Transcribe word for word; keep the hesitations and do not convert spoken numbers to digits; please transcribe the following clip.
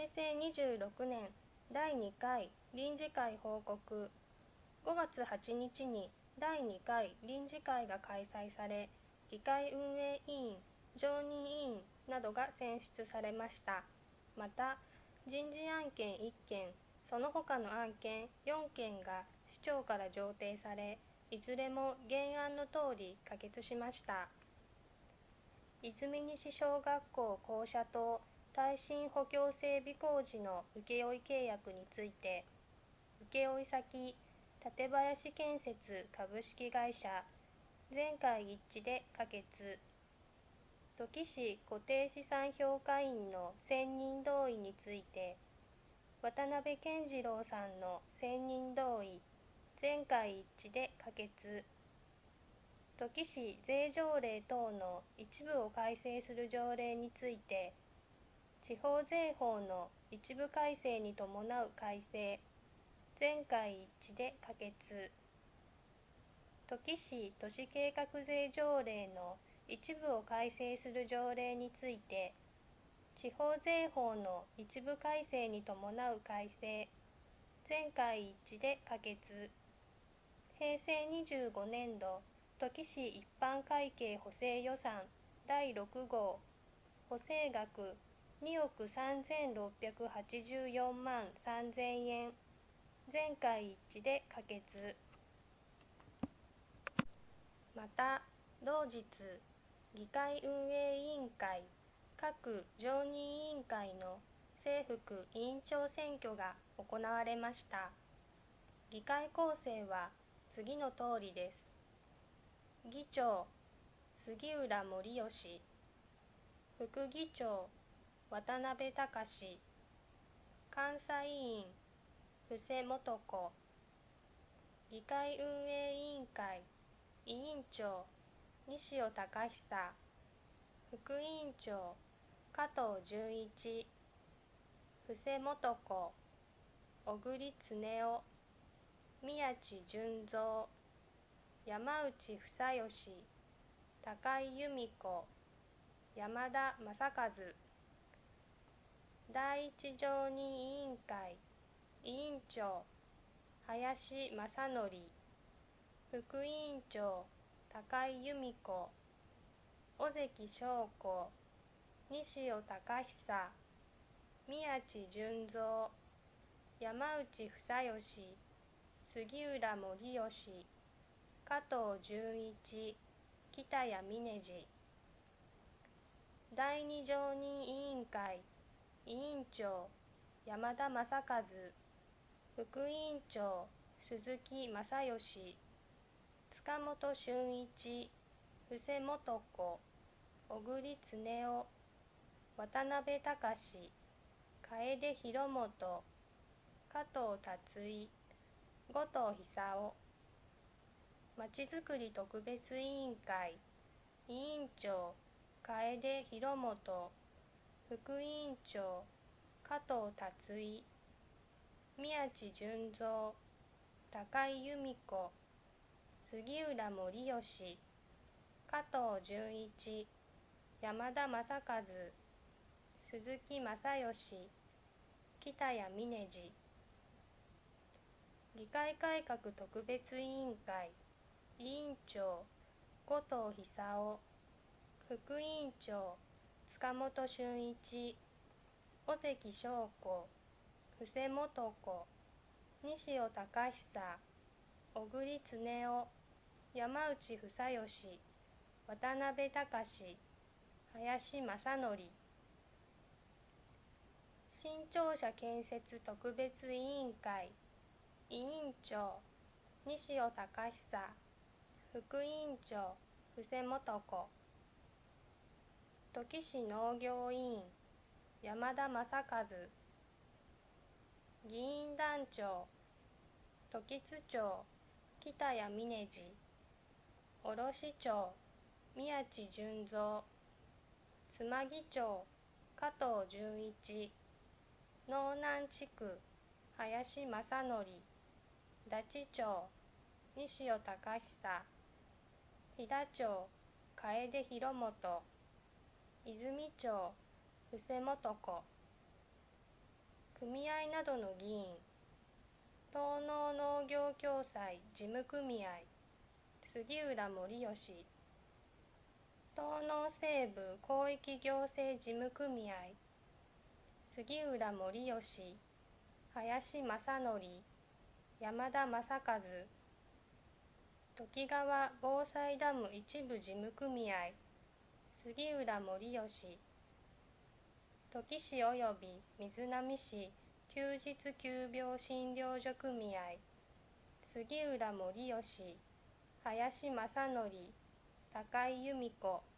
へいせいにじゅうろくねんだいにかい臨時会報告。ごがつはちにちにだいにかい臨時会が開催され、議会運営委員、常任委員などが選出されました。また、人事案件いっけん、その他の案件よんけんが市長から上呈され、いずれも原案の通り可決しました。泉西小学校校舎棟耐震補強整備工事の請負契約について、請負先館林建設株式会社全会一致で可決。土岐市固定資産評価員の選任同意について、渡辺健次郎さんの選任同意全会一致で可決。土岐市税条例等の一部を改正する条例について、地方税法の一部改正に伴う改正全会一致で可決。土岐市都市計画税条例の一部を改正する条例について、地方税法の一部改正に伴う改正全会一致で可決。へいせいにじゅうごねんど土岐市一般会計補正予算だいろくごう補正額におくさんぜんろっぴゃくはちじゅうよんまんさんぜんえん全会一致で可決。また、同日、議会運営委員会各常任委員会の正副委員長選挙が行われました。議会構成は次の通りです。議長、杉浦盛義。副議長、渡辺隆。監査委員、布施元子。議会運営委員会委員長、西尾隆久。副委員長、加藤純一。布施元子。小栗恒夫。宮地純三。山内房義。高井由美子。山田正和。第一常任委員会委員長、林正則。副委員長、高井由美子。尾関翔子。西尾隆久。宮地純三。山内房義。杉浦盛義。加藤純一。北谷峰次。第二常任委員会委員長、山田正和。副委員長、鈴木正義。塚本俊一。布施元子。小栗恒夫。渡辺隆。楓広元。加藤達井。後藤久夫。まちづくり特別委員会委員長、楓広元。副委員長、加藤達井。宮地純三。高井由美子。杉浦盛義。加藤純一。山田正和。鈴木正義。北谷峰次。議会改革特別委員会委員長、後藤久夫。副委員長、塚本俊一。尾関翔子。布施元子。西尾隆久。小栗恒夫。山内房義。渡辺隆。林正則。新庁舎建設特別委員会委員長、西尾隆久。副委員長、布施元子。土岐市農業委員、山田正和。議員団長、土岐津町、北谷峰次。卸町、宮地純三。妻木町、加藤純一。農南地区、林正則。大地町、西尾隆久。飛騨町、楓広元。泉町、布施元子。 組合などの議員、東農農業共済事務組合、杉浦盛吉、東農西部広域行政事務組合、杉浦盛吉、林正則、山田正和、土岐川防災ダム一部事務組合、杉浦盛吉、土岐市及び瑞浪市休日急病診療所組合、杉浦盛吉、林正則、高井由美子、